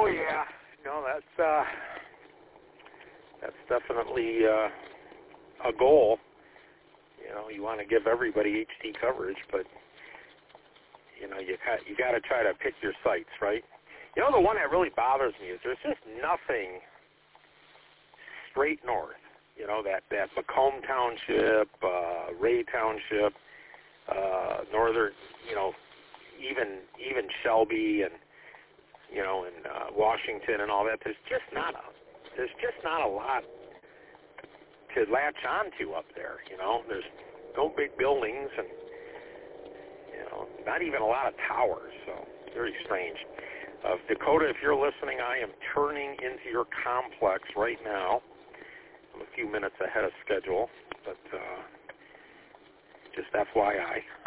Oh yeah, no, that's definitely a goal. You know, you want to give everybody HD coverage, but you know, you got to try to pick your sites, right? You know, the one that really bothers me is there's just nothing straight north. You know, that Macomb Township, Ray Township, northern, you know, even Shelby and, you know, and Washington and all that. There's just not a lot to latch onto up there. You know, there's no big buildings and, you know, not even a lot of towers. So very strange. Dakota, if you're listening, I am turning into your complex right now. I'm a few minutes ahead of schedule, but just FYI.